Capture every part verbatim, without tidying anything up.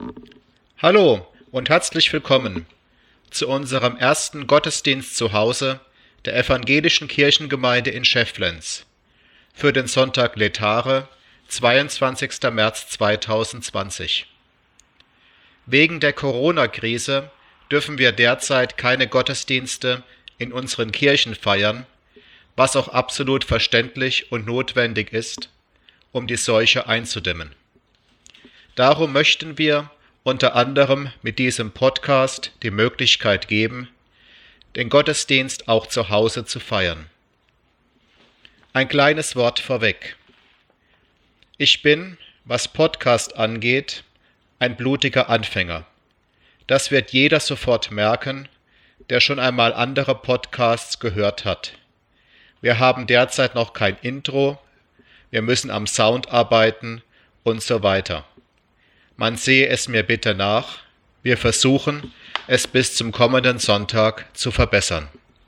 Hallo und herzlich willkommen zu unserem ersten Gottesdienst zu Hause der Evangelischen Kirchengemeinde in Schäfflens für den Sonntag Laetare, zweiundzwanzigster März zweitausendzwanzig. Wegen der Corona-Krise dürfen wir derzeit keine Gottesdienste in unseren Kirchen feiern, was auch absolut verständlich und notwendig ist, um die Seuche einzudämmen. Darum möchten wir unter anderem mit diesem Podcast die Möglichkeit geben, den Gottesdienst auch zu Hause zu feiern. Ein kleines Wort vorweg. Ich bin, was Podcast angeht, ein blutiger Anfänger. Das wird jeder sofort merken, der schon einmal andere Podcasts gehört hat. Wir haben derzeit noch kein Intro, wir müssen am Sound arbeiten und so weiter. Man sehe es mir bitte nach, wir versuchen, es bis zum kommenden Sonntag zu verbessern.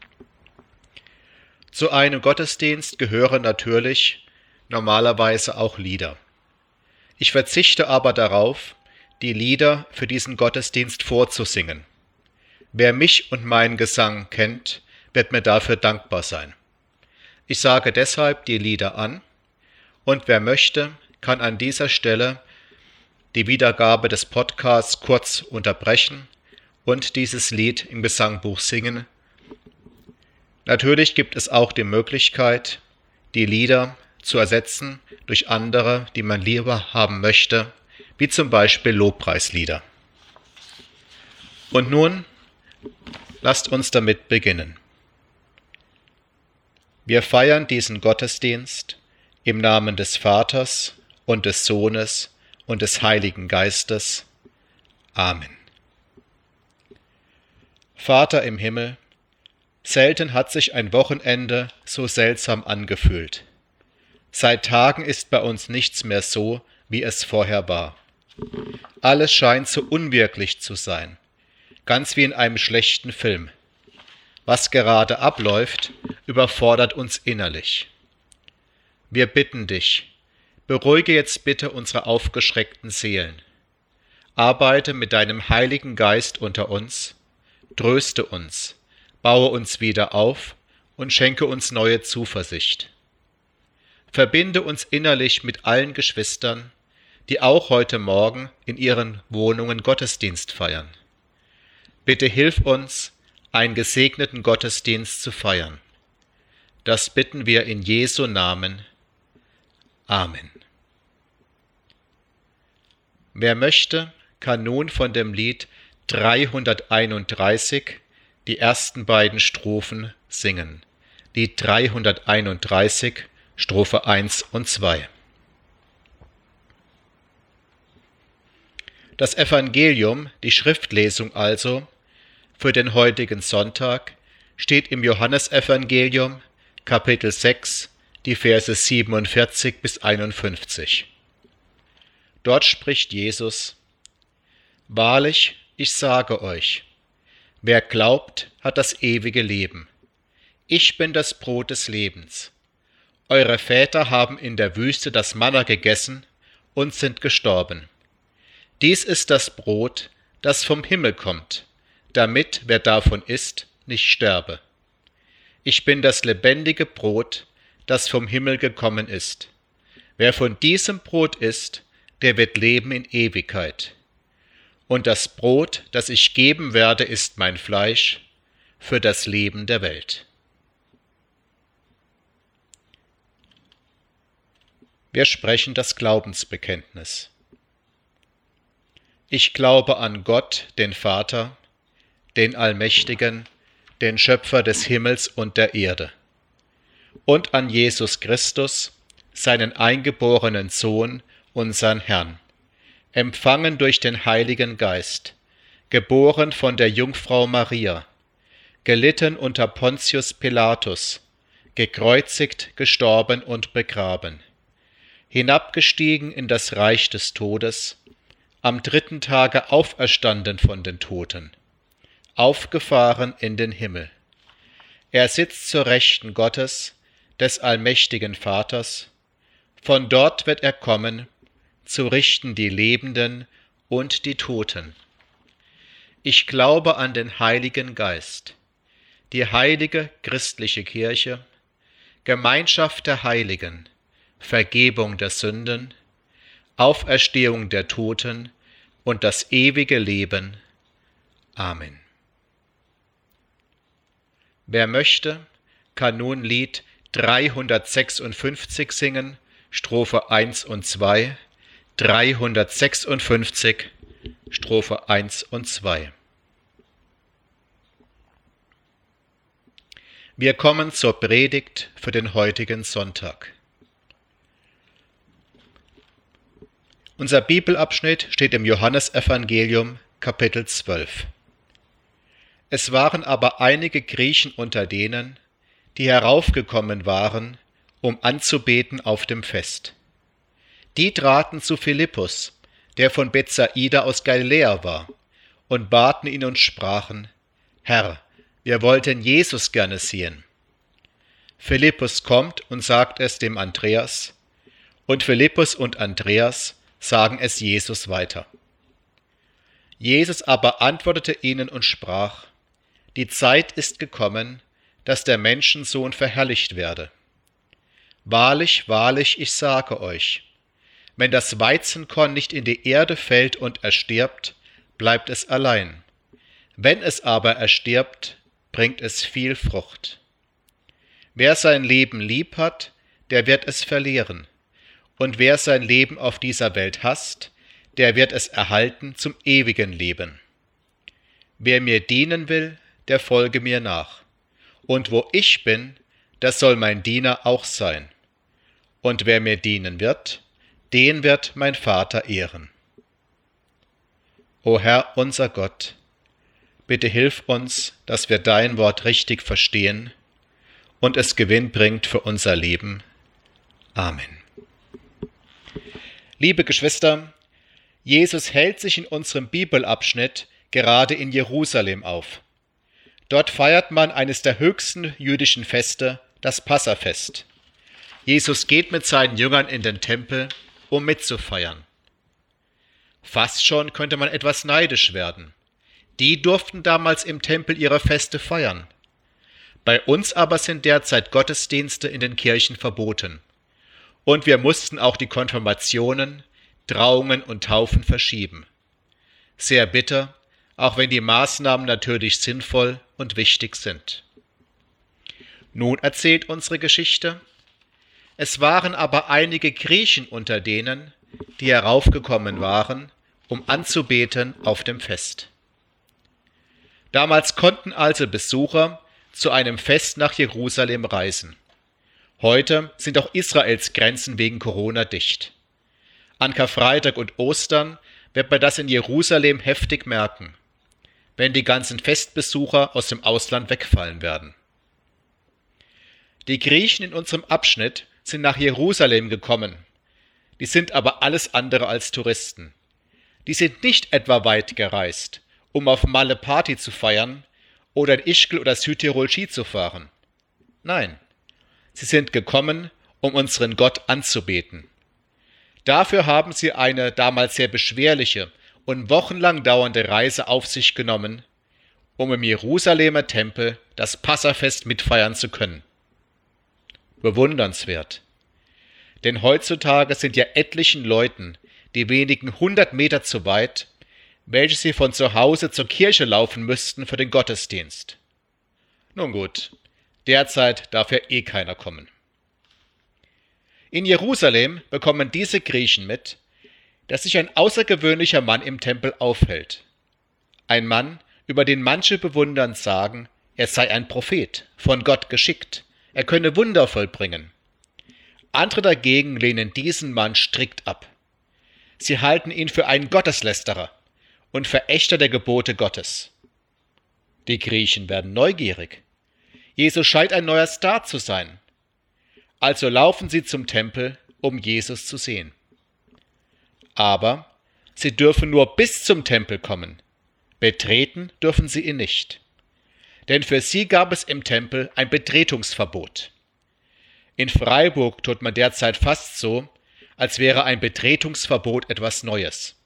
Zu einem Gottesdienst gehören natürlich normalerweise auch Lieder. Ich verzichte aber darauf, die Lieder für diesen Gottesdienst vorzusingen. Wer mich und meinen Gesang kennt, wird mir dafür dankbar sein. Ich sage deshalb die Lieder an und wer möchte, kann an dieser Stelle die Wiedergabe des Podcasts kurz unterbrechen und dieses Lied im Gesangbuch singen. Natürlich gibt es auch die Möglichkeit, die Lieder zu ersetzen durch andere, die man lieber haben möchte, wie zum Beispiel Lobpreislieder. Und nun lasst uns damit beginnen. Wir feiern diesen Gottesdienst im Namen des Vaters und des Sohnes und des Heiligen Geistes. Amen. Vater im Himmel, selten hat sich ein Wochenende so seltsam angefühlt. Seit Tagen ist bei uns nichts mehr so, wie es vorher war. Alles scheint so unwirklich zu sein, ganz wie in einem schlechten Film. Was gerade abläuft, überfordert uns innerlich. Wir bitten dich, beruhige jetzt bitte unsere aufgeschreckten Seelen. Arbeite mit deinem Heiligen Geist unter uns, tröste uns, baue uns wieder auf und schenke uns neue Zuversicht. Verbinde uns innerlich mit allen Geschwistern, die auch heute Morgen in ihren Wohnungen Gottesdienst feiern. Bitte hilf uns, einen gesegneten Gottesdienst zu feiern. Das bitten wir in Jesu Namen. Amen. Wer möchte, kann nun von dem Lied dreihunderteinunddreißig die ersten beiden Strophen singen. Lied dreihunderteinunddreißig, Strophe eins und zwei. Das Evangelium, die Schriftlesung also, für den heutigen Sonntag, steht im Johannesevangelium, Kapitel sechs, die Verse siebenundvierzig bis einundfünfzig. Dort spricht Jesus: Wahrlich, ich sage euch, wer glaubt, hat das ewige Leben. Ich bin das Brot des Lebens. Eure Väter haben in der Wüste das Manna gegessen und sind gestorben. Dies ist das Brot, das vom Himmel kommt, damit, wer davon isst, nicht sterbe. Ich bin das lebendige Brot, das vom Himmel gekommen ist. Wer von diesem Brot isst, der wird leben in Ewigkeit. Und das Brot, das ich geben werde, ist mein Fleisch für das Leben der Welt. Wir sprechen das Glaubensbekenntnis. Ich glaube an Gott, den Vater, den Allmächtigen, den Schöpfer des Himmels und der Erde, und an Jesus Christus, seinen eingeborenen Sohn, unseren Herrn, empfangen durch den Heiligen Geist, geboren von der Jungfrau Maria, gelitten unter Pontius Pilatus, gekreuzigt, gestorben und begraben, hinabgestiegen in das Reich des Todes, am dritten Tage auferstanden von den Toten, aufgefahren in den Himmel. Er sitzt zur Rechten Gottes, des allmächtigen Vaters, von dort wird er kommen, zu richten die Lebenden und die Toten. Ich glaube an den Heiligen Geist, die heilige christliche Kirche, Gemeinschaft der Heiligen, Vergebung der Sünden, Auferstehung der Toten und das ewige Leben. Amen. Wer möchte, kann nun Lied dreihundertsechsundfünfzig singen, Strophe eins und zwei, dreihundertsechsundfünfzig, Strophe eins und zwei. Wir kommen zur Predigt für den heutigen Sonntag. Unser Bibelabschnitt steht im Johannesevangelium, Kapitel zwölf. Es waren aber einige Griechen unter denen, die heraufgekommen waren, um anzubeten auf dem Fest. Die traten zu Philippus, der von Bethsaida aus Galiläa war, und baten ihn und sprachen: Herr, wir wollten Jesus gerne sehen. Philippus kommt und sagt es dem Andreas, und Philippus und Andreas sagen es Jesus weiter. Jesus aber antwortete ihnen und sprach: Die Zeit ist gekommen, dass der Menschensohn verherrlicht werde. Wahrlich, wahrlich, ich sage euch, wenn das Weizenkorn nicht in die Erde fällt und erstirbt, bleibt es allein. Wenn es aber erstirbt, bringt es viel Frucht. Wer sein Leben lieb hat, der wird es verlieren. Und wer sein Leben auf dieser Welt hasst, der wird es erhalten zum ewigen Leben. Wer mir dienen will, der folge mir nach. Und wo ich bin, das soll mein Diener auch sein. Und wer mir dienen wird, den wird mein Vater ehren. O Herr, unser Gott, bitte hilf uns, dass wir dein Wort richtig verstehen und es Gewinn bringt für unser Leben. Amen. Liebe Geschwister, Jesus hält sich in unserem Bibelabschnitt gerade in Jerusalem auf. Dort feiert man eines der höchsten jüdischen Feste, das Passafest. Jesus geht mit seinen Jüngern in den Tempel, um mitzufeiern. Fast schon könnte man etwas neidisch werden. Die durften damals im Tempel ihre Feste feiern. Bei uns aber sind derzeit Gottesdienste in den Kirchen verboten. Und wir mussten auch die Konfirmationen, Trauungen und Taufen verschieben. Sehr bitter, auch wenn die Maßnahmen natürlich sinnvoll und wichtig sind. Nun erzählt unsere Geschichte: Es waren aber einige Griechen unter denen, die heraufgekommen waren, um anzubeten auf dem Fest. Damals konnten also Besucher zu einem Fest nach Jerusalem reisen. Heute sind auch Israels Grenzen wegen Corona dicht. An Karfreitag und Ostern wird man das in Jerusalem heftig merken, wenn die ganzen Festbesucher aus dem Ausland wegfallen werden. Die Griechen in unserem Abschnitt sind nach Jerusalem gekommen. Die sind aber alles andere als Touristen. Die sind nicht etwa weit gereist, um auf Malle Party zu feiern oder in Ischgl oder Südtirol Ski zu fahren. Nein, sie sind gekommen, um unseren Gott anzubeten. Dafür haben sie eine damals sehr beschwerliche und wochenlang dauernde Reise auf sich genommen, um im Jerusalemer Tempel das Passafest mitfeiern zu können. Bewundernswert. Denn heutzutage sind ja etlichen Leuten die wenigen hundert Meter zu weit, welche sie von zu Hause zur Kirche laufen müssten für den Gottesdienst. Nun gut, derzeit darf ja eh keiner kommen. In Jerusalem bekommen diese Griechen mit, dass sich ein außergewöhnlicher Mann im Tempel aufhält. Ein Mann, über den manche bewundernd sagen, er sei ein Prophet, von Gott geschickt, er könne Wunder vollbringen. Andere dagegen lehnen diesen Mann strikt ab. Sie halten ihn für einen Gotteslästerer und Verächter der Gebote Gottes. Die Griechen werden neugierig. Jesus scheint ein neuer Star zu sein. Also laufen sie zum Tempel, um Jesus zu sehen. Aber sie dürfen nur bis zum Tempel kommen. Betreten dürfen sie ihn nicht. Denn für sie gab es im Tempel ein Betretungsverbot. In Freiburg tut man derzeit fast so, als wäre ein Betretungsverbot etwas Neues.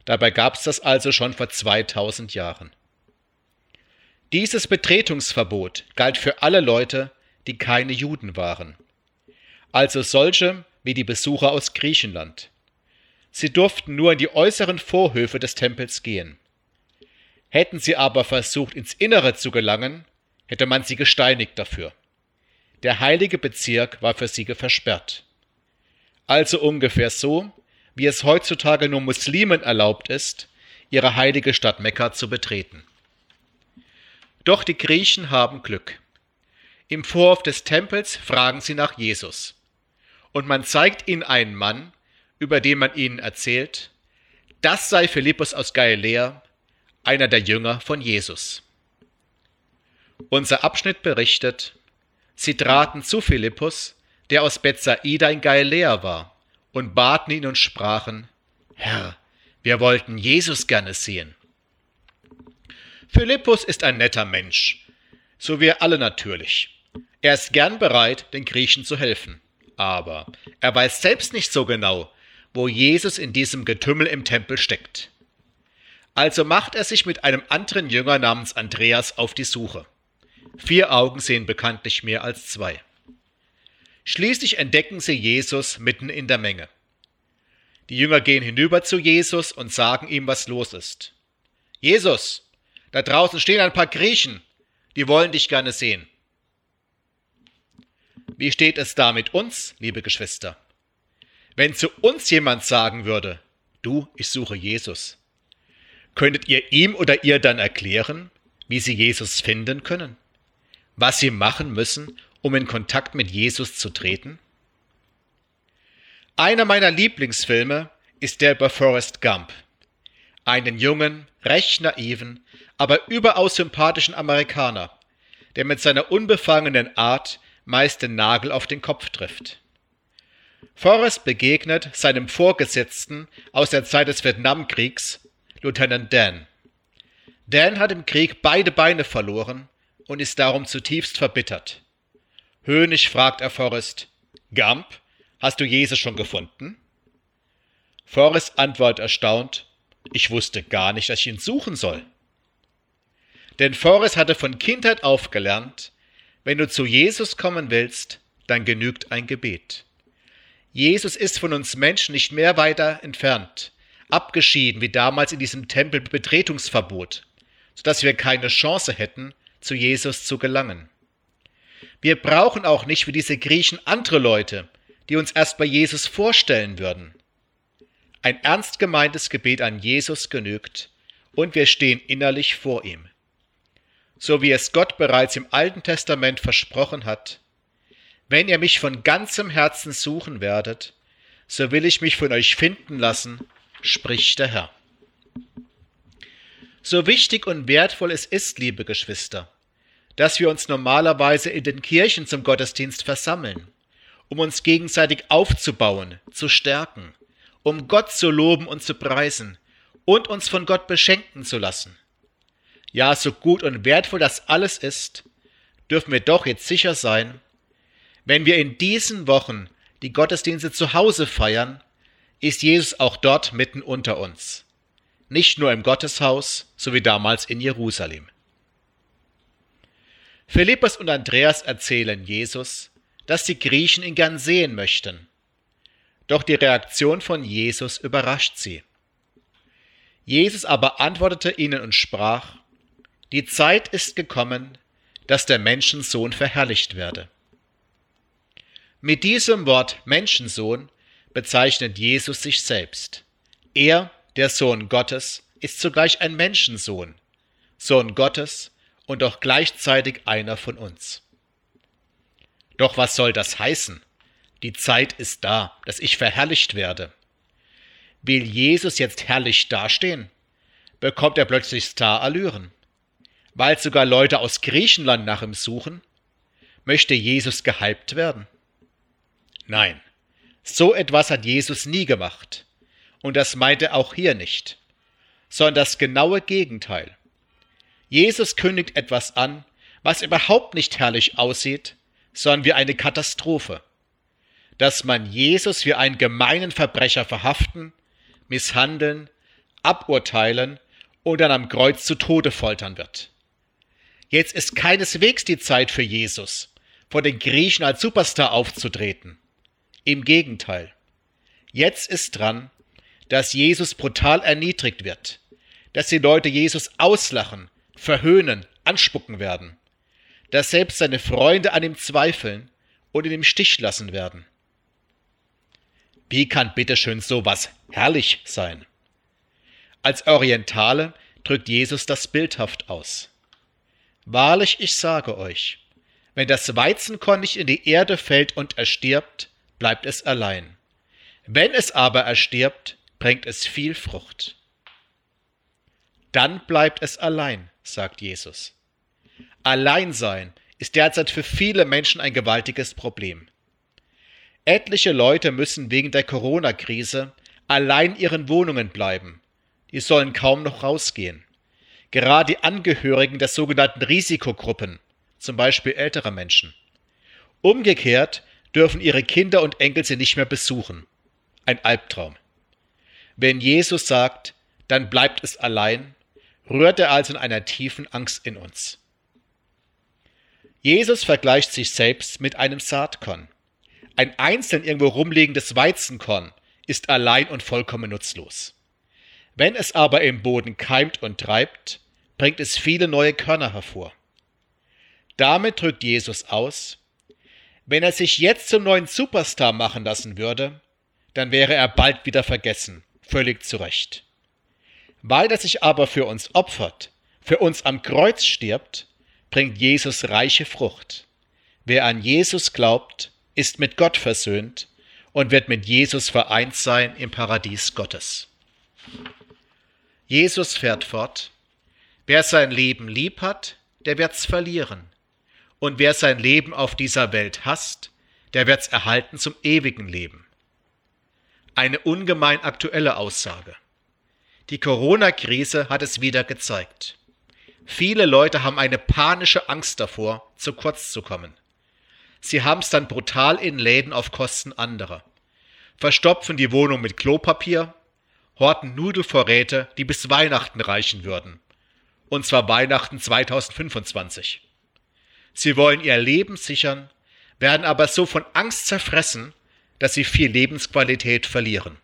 Dabei gab es das also schon vor zweitausend Jahren. Dieses Betretungsverbot galt für alle Leute, die keine Juden waren, also solche wie die Besucher aus Griechenland. Sie durften nur in die äußeren Vorhöfe des Tempels gehen. Hätten sie aber versucht, ins Innere zu gelangen, hätte man sie gesteinigt dafür. Der heilige Bezirk war für sie versperrt. Also ungefähr so, wie es heutzutage nur Muslimen erlaubt ist, ihre heilige Stadt Mekka zu betreten. Doch die Griechen haben Glück. Im Vorhof des Tempels fragen sie nach Jesus. Und man zeigt ihnen einen Mann, über den man ihnen erzählt, das sei Philippus aus Galiläa, einer der Jünger von Jesus. Unser Abschnitt berichtet, sie traten zu Philippus, der aus Bethsaida in Galiläa war, und baten ihn und sprachen, Herr, wir wollten Jesus gerne sehen. Philippus ist ein netter Mensch, so wir alle natürlich. Er ist gern bereit, den Griechen zu helfen. Aber er weiß selbst nicht so genau, wo Jesus in diesem Getümmel im Tempel steckt. Also macht er sich mit einem anderen Jünger namens Andreas auf die Suche. Vier Augen sehen bekanntlich mehr als zwei. Schließlich entdecken sie Jesus mitten in der Menge. Die Jünger gehen hinüber zu Jesus und sagen ihm, was los ist. Jesus, da draußen stehen ein paar Griechen, die wollen dich gerne sehen. Wie steht es da mit uns, liebe Geschwister? Wenn zu uns jemand sagen würde, du, ich suche Jesus, könntet ihr ihm oder ihr dann erklären, wie sie Jesus finden können? Was sie machen müssen, um in Kontakt mit Jesus zu treten? Einer meiner Lieblingsfilme ist der über Forrest Gump, einen jungen, recht naiven, aber überaus sympathischen Amerikaner, der mit seiner unbefangenen Art meist den Nagel auf den Kopf trifft. Forrest begegnet seinem Vorgesetzten aus der Zeit des Vietnamkriegs, Lieutenant Dan. Dan hat im Krieg beide Beine verloren und ist darum zutiefst verbittert. Höhnisch fragt er Forrest, Gump, hast du Jesus schon gefunden? Forrest antwortet erstaunt, ich wusste gar nicht, dass ich ihn suchen soll. Denn Forrest hatte von Kindheit auf gelernt, wenn du zu Jesus kommen willst, dann genügt ein Gebet. Jesus ist von uns Menschen nicht mehr weiter entfernt, abgeschieden wie damals in diesem Tempelbetretungsverbot, sodass wir keine Chance hätten, zu Jesus zu gelangen. Wir brauchen auch nicht wie diese Griechen andere Leute, die uns erst bei Jesus vorstellen würden. Ein ernst gemeintes Gebet an Jesus genügt und wir stehen innerlich vor ihm. So wie es Gott bereits im Alten Testament versprochen hat, wenn ihr mich von ganzem Herzen suchen werdet, so will ich mich von euch finden lassen, spricht der Herr. So wichtig und wertvoll es ist, liebe Geschwister, dass wir uns normalerweise in den Kirchen zum Gottesdienst versammeln, um uns gegenseitig aufzubauen, zu stärken, um Gott zu loben und zu preisen und uns von Gott beschenken zu lassen. Ja, so gut und wertvoll das alles ist, dürfen wir doch jetzt sicher sein, wenn wir in diesen Wochen die Gottesdienste zu Hause feiern, ist Jesus auch dort mitten unter uns. Nicht nur im Gotteshaus, so wie damals in Jerusalem. Philippus und Andreas erzählen Jesus, dass die Griechen ihn gern sehen möchten. Doch die Reaktion von Jesus überrascht sie. Jesus aber antwortete ihnen und sprach, die Zeit ist gekommen, dass der Menschensohn verherrlicht werde. Mit diesem Wort Menschensohn bezeichnet Jesus sich selbst. Er, der Sohn Gottes, ist zugleich ein Menschensohn, Sohn Gottes und auch gleichzeitig einer von uns. Doch was soll das heißen? Die Zeit ist da, dass ich verherrlicht werde. Will Jesus jetzt herrlich dastehen? Bekommt er plötzlich Starallüren? Weil sogar Leute aus Griechenland nach ihm suchen? Möchte Jesus gehypt werden? Nein, so etwas hat Jesus nie gemacht. Und das meint er auch hier nicht, sondern das genaue Gegenteil. Jesus kündigt etwas an, was überhaupt nicht herrlich aussieht, sondern wie eine Katastrophe. Dass man Jesus wie einen gemeinen Verbrecher verhaften, misshandeln, aburteilen und dann am Kreuz zu Tode foltern wird. Jetzt ist keineswegs die Zeit für Jesus, vor den Griechen als Superstar aufzutreten. Im Gegenteil. Jetzt ist dran, dass Jesus brutal erniedrigt wird, dass die Leute Jesus auslachen, verhöhnen, anspucken werden, dass selbst seine Freunde an ihm zweifeln und ihn im Stich lassen werden. Wie kann bitteschön sowas herrlich sein? Als Orientale drückt Jesus das bildhaft aus. Wahrlich, ich sage euch, wenn das Weizenkorn nicht in die Erde fällt und erstirbt, bleibt es allein. Wenn es aber erstirbt, bringt es viel Frucht. Dann bleibt es allein, sagt Jesus. Alleinsein ist derzeit für viele Menschen ein gewaltiges Problem. Etliche Leute müssen wegen der Corona-Krise allein in ihren Wohnungen bleiben. Die sollen kaum noch rausgehen. Gerade die Angehörigen der sogenannten Risikogruppen, zum Beispiel ältere Menschen. Umgekehrt dürfen ihre Kinder und Enkel sie nicht mehr besuchen. Ein Albtraum. Wenn Jesus sagt, dann bleibt es allein, rührt er also in einer tiefen Angst in uns. Jesus vergleicht sich selbst mit einem Saatkorn. Ein einzeln irgendwo rumliegendes Weizenkorn ist allein und vollkommen nutzlos. Wenn es aber im Boden keimt und treibt, bringt es viele neue Körner hervor. Damit drückt Jesus aus, wenn er sich jetzt zum neuen Superstar machen lassen würde, dann wäre er bald wieder vergessen, völlig zu Recht. Weil er sich aber für uns opfert, für uns am Kreuz stirbt, bringt Jesus reiche Frucht. Wer an Jesus glaubt, ist mit Gott versöhnt und wird mit Jesus vereint sein im Paradies Gottes. Jesus fährt fort: Wer sein Leben lieb hat, der wird's verlieren. Und wer sein Leben auf dieser Welt hasst, der wird's erhalten zum ewigen Leben. Eine ungemein aktuelle Aussage. Die Corona-Krise hat es wieder gezeigt. Viele Leute haben eine panische Angst davor, zu kurz zu kommen. Sie haben es dann brutal in Läden auf Kosten anderer, verstopfen die Wohnung mit Klopapier, horten Nudelvorräte, die bis Weihnachten reichen würden. Und zwar Weihnachten zweitausendfünfundzwanzig. Sie wollen ihr Leben sichern, werden aber so von Angst zerfressen, dass sie viel Lebensqualität verlieren.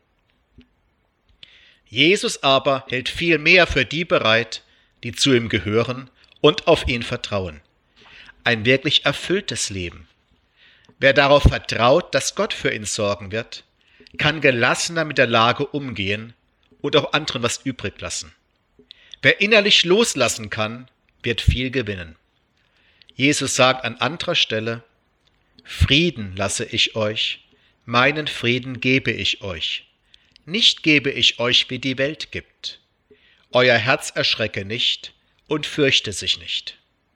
Jesus aber hält viel mehr für die bereit, die zu ihm gehören und auf ihn vertrauen. Ein wirklich erfülltes Leben. Wer darauf vertraut, dass Gott für ihn sorgen wird, kann gelassener mit der Lage umgehen und auch anderen was übrig lassen. Wer innerlich loslassen kann, wird viel gewinnen. Jesus sagt an anderer Stelle: Frieden lasse ich euch, meinen Frieden gebe ich euch. Nicht gebe ich euch, wie die Welt gibt. Euer Herz erschrecke nicht und fürchte sich nicht.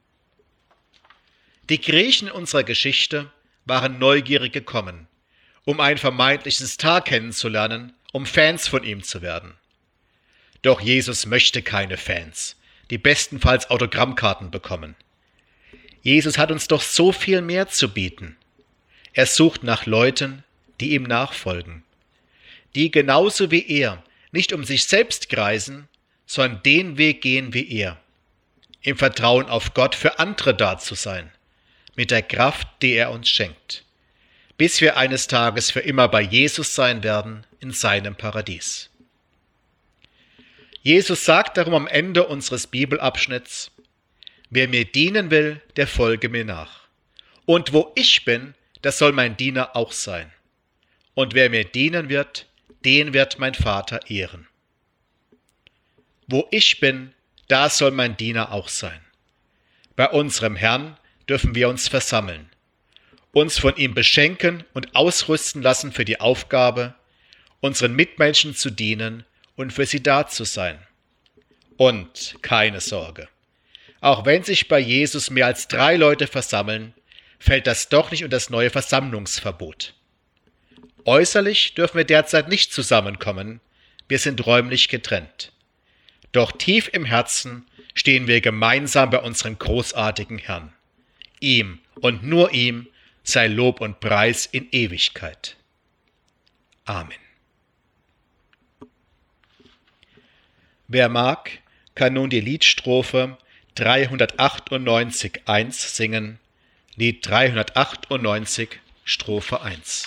Die Griechen unserer Geschichte waren neugierig gekommen, um ein vermeintliches Star kennenzulernen, um Fans von ihm zu werden. Doch Jesus möchte keine Fans, die bestenfalls Autogrammkarten bekommen. Jesus hat uns doch so viel mehr zu bieten. Er sucht nach Leuten, die ihm nachfolgen, die genauso wie er nicht um sich selbst kreisen, sondern den Weg gehen wie er, im Vertrauen auf Gott für andere da zu sein, mit der Kraft, die er uns schenkt, bis wir eines Tages für immer bei Jesus sein werden in seinem Paradies. Jesus sagt darum am Ende unseres Bibelabschnitts: Wer mir dienen will, der folge mir nach. Und wo ich bin, das soll mein Diener auch sein. Und wer mir dienen wird, den wird mein Vater ehren. Wo ich bin, da soll mein Diener auch sein. Bei unserem Herrn dürfen wir uns versammeln, uns von ihm beschenken und ausrüsten lassen für die Aufgabe, unseren Mitmenschen zu dienen und für sie da zu sein. Und keine Sorge, auch wenn sich bei Jesus mehr als drei Leute versammeln, fällt das doch nicht unter das neue Versammlungsverbot. Äußerlich dürfen wir derzeit nicht zusammenkommen, wir sind räumlich getrennt. Doch tief im Herzen stehen wir gemeinsam bei unserem großartigen Herrn. Ihm und nur ihm sei Lob und Preis in Ewigkeit. Amen. Wer mag, kann nun die Liedstrophe dreihundertachtundneunzig eins singen, Lied dreihundertachtundneunzig, Strophe eins.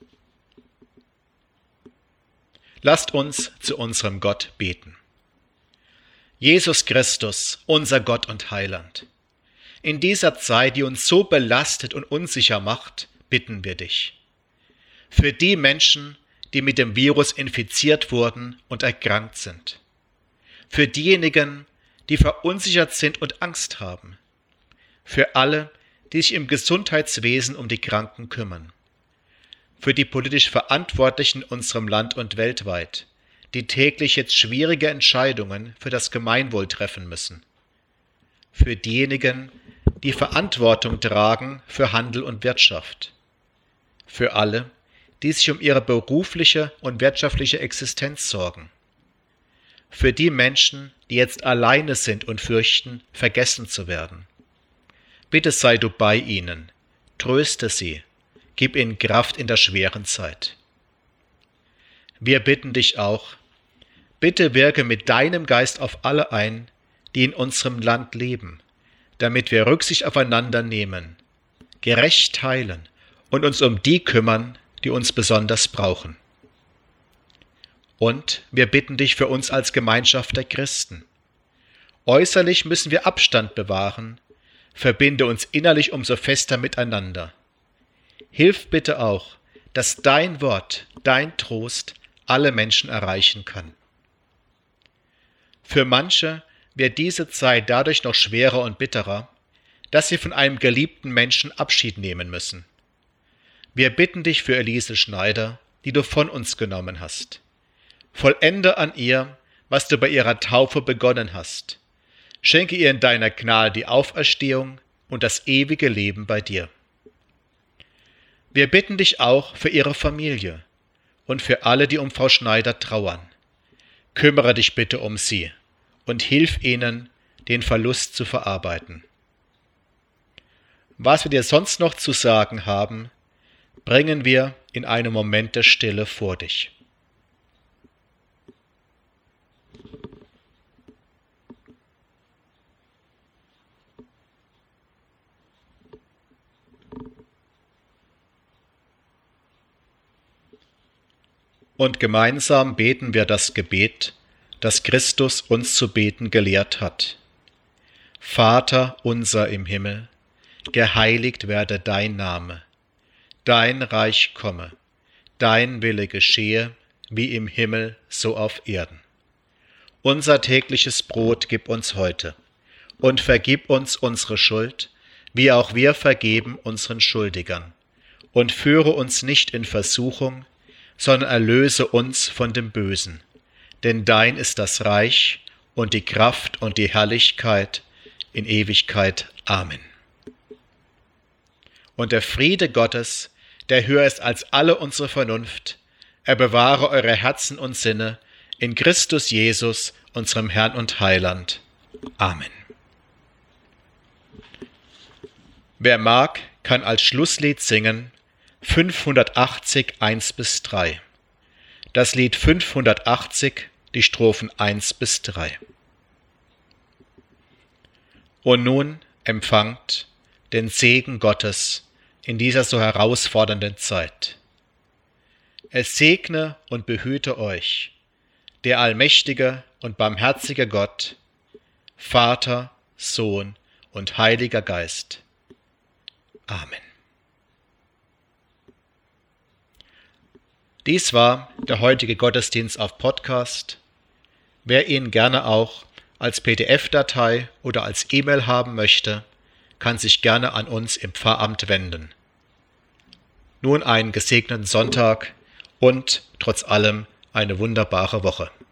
Lasst uns zu unserem Gott beten. Jesus Christus, unser Gott und Heiland, in dieser Zeit, die uns so belastet und unsicher macht, bitten wir dich. Für die Menschen, die mit dem Virus infiziert wurden und erkrankt sind. Für diejenigen, die verunsichert sind und Angst haben. Für alle, die sich im Gesundheitswesen um die Kranken kümmern. Für die politisch Verantwortlichen in unserem Land und weltweit, die täglich jetzt schwierige Entscheidungen für das Gemeinwohl treffen müssen. Für diejenigen, die Verantwortung tragen für Handel und Wirtschaft. Für alle, die sich um ihre berufliche und wirtschaftliche Existenz sorgen. Für die Menschen, die jetzt alleine sind und fürchten, vergessen zu werden. Bitte sei du bei ihnen, tröste sie, gib ihnen Kraft in der schweren Zeit. Wir bitten dich auch, bitte wirke mit deinem Geist auf alle ein, die in unserem Land leben, damit wir Rücksicht aufeinander nehmen, gerecht teilen und uns um die kümmern, die uns besonders brauchen. Und wir bitten dich für uns als Gemeinschaft der Christen. Äußerlich müssen wir Abstand bewahren, verbinde uns innerlich umso fester miteinander. Hilf bitte auch, dass dein Wort, dein Trost alle Menschen erreichen kann. Für manche wird diese Zeit dadurch noch schwerer und bitterer, dass sie von einem geliebten Menschen Abschied nehmen müssen. Wir bitten dich für Elise Schneider, die du von uns genommen hast. Vollende an ihr, was du bei ihrer Taufe begonnen hast. Schenke ihr in deiner Gnade die Auferstehung und das ewige Leben bei dir. Wir bitten dich auch für ihre Familie und für alle, die um Frau Schneider trauern. Kümmere dich bitte um sie und hilf ihnen, den Verlust zu verarbeiten. Was wir dir sonst noch zu sagen haben, bringen wir in einem Moment der Stille vor dich. Und gemeinsam beten wir das Gebet, das Christus uns zu beten gelehrt hat. Vater unser im Himmel, geheiligt werde dein Name, dein Reich komme, dein Wille geschehe, wie im Himmel, so auf Erden. Unser tägliches Brot gib uns heute und vergib uns unsere Schuld, wie auch wir vergeben unseren Schuldigern. Und führe uns nicht in Versuchung, sondern erlöse uns von dem Bösen. Denn dein ist das Reich und die Kraft und die Herrlichkeit in Ewigkeit. Amen. Und der Friede Gottes, der höher ist als alle unsere Vernunft, er bewahre eure Herzen und Sinne in Christus Jesus, unserem Herrn und Heiland. Amen. Wer mag, kann als Schlusslied singen fünfhundertachtzig, eins bis drei. Das Lied fünfhundertachtzig, die Strophen eins bis drei. Und nun empfangt den Segen Gottes in dieser so herausfordernden Zeit. Es segne und behüte euch, der allmächtige und barmherzige Gott, Vater, Sohn und Heiliger Geist. Amen. Dies war der heutige Gottesdienst auf Podcast. Wer ihn gerne auch als P D F-Datei oder als E-Mail haben möchte, kann sich gerne an uns im Pfarramt wenden. Nun einen gesegneten Sonntag und trotz allem eine wunderbare Woche.